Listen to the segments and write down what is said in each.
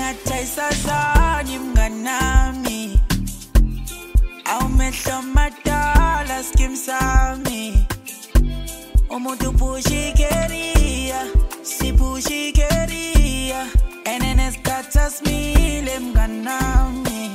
Kengathaisazani mnganami awumehlo madala skim sami umuntu pushikeria sipushikeria enenesikhatha simile mnganami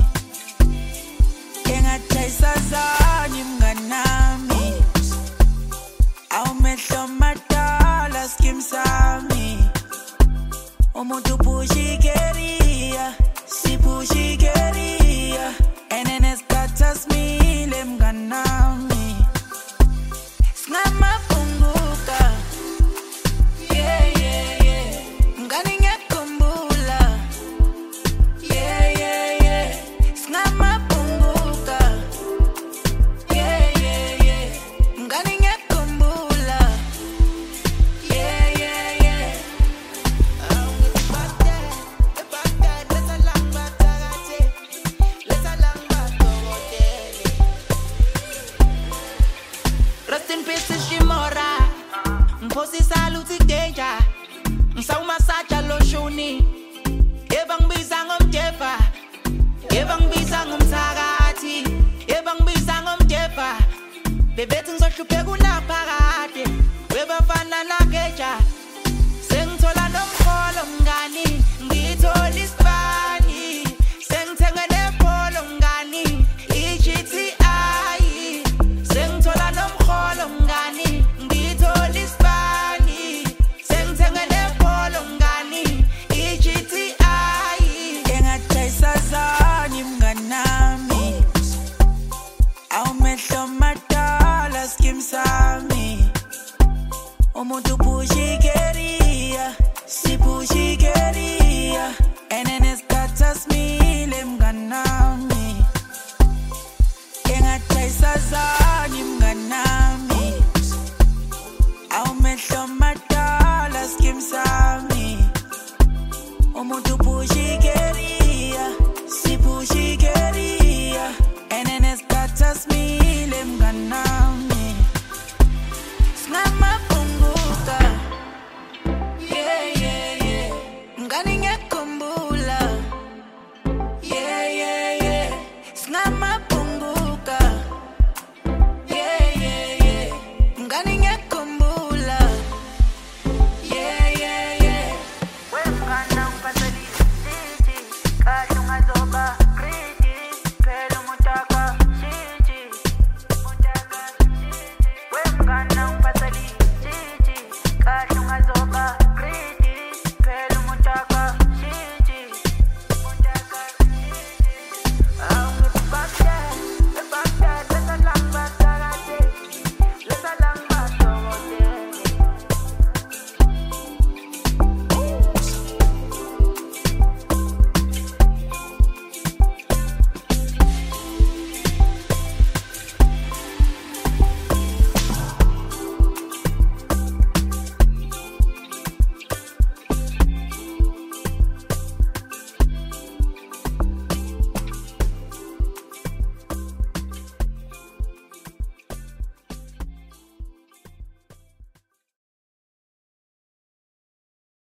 Kengathaisazani mnganami awumehlo madala skim sami umuntu pushikeria sipushikeria enenesikhatha simile mnganami Sinamapunguka yeah yeah yeah ngani ngiyakhumbula yeah yeah yeah Sinamapunguka yeah yeah yeah ngani ngiyakhumbula yeah yeah yeah Rest in peace Shimora Mposi saluti danger Msawuma sacha loshuni Ebangibiza ngomjefa Ebangibiza ngomthakathi Ebangibiza ngomjefa Bebethi ngizohlupheka unaphakade Webafana nageja